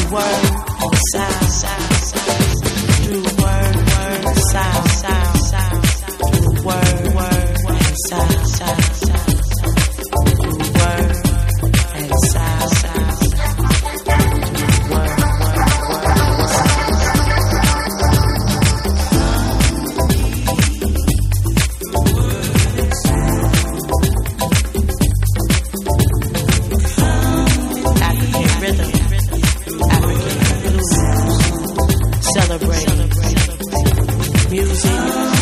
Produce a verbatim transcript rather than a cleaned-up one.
word, sound, through word, word, sound, sound, through word, word, sound, sound, through word and sound, through word, African rhythm, African blues, celebrate music.